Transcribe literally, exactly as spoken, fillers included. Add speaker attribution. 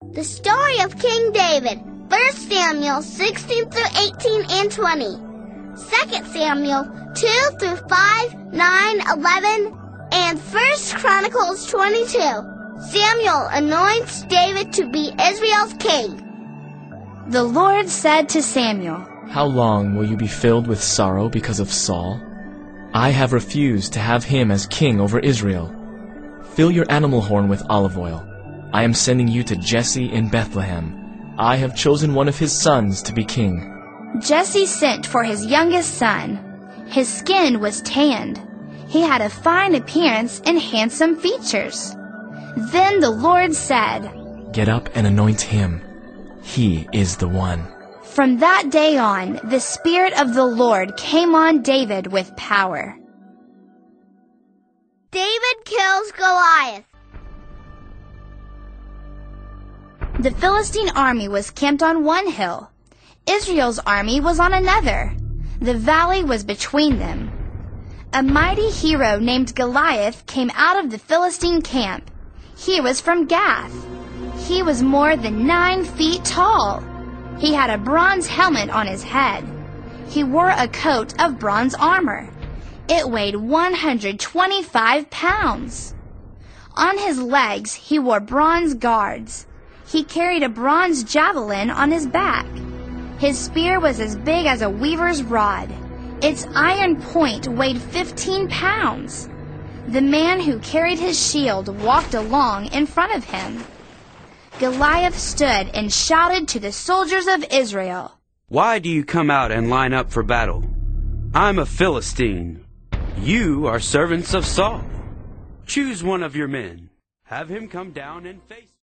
Speaker 1: The story of King David, First Samuel sixteen through eighteen and twenty, Second Samuel two through five, nine, eleven, and First Chronicles twenty-two. Samuel anoints David to be Israel's king.
Speaker 2: The Lord said to Samuel,
Speaker 3: "How long will you be filled with sorrow because of Saul? I have refused to have him as king over Israel. Fill your animal horn with olive oil. I am sending you to Jesse in Bethlehem. I have chosen one of his sons to be king."
Speaker 2: Jesse sent for his youngest son. His skin was tanned. He had a fine appearance and handsome features. Then the Lord said,
Speaker 3: "Get up and anoint him. He is the one."
Speaker 2: From that day on, the Spirit of the Lord came on David with power.
Speaker 1: David kills Goliath.
Speaker 2: The Philistine army was camped on one hill. Israel's army was on another. The valley was between them. A mighty hero named Goliath came out of the Philistine camp. He was from Gath. He was more than nine feet tall. He had a bronze helmet on his head. He wore a coat of bronze armor. It weighed one hundred twenty-five pounds. On his legs he wore bronze guards. He carried a bronze javelin on his back. His spear was as big as a weaver's rod. Its iron point weighed fifteen pounds. The man who carried his shield walked along in front of him. Goliath stood and shouted to the soldiers of Israel,
Speaker 4: "Why do you come out and line up for battle? I'm a Philistine. You are servants of Saul. Choose one of your men. Have him come down and face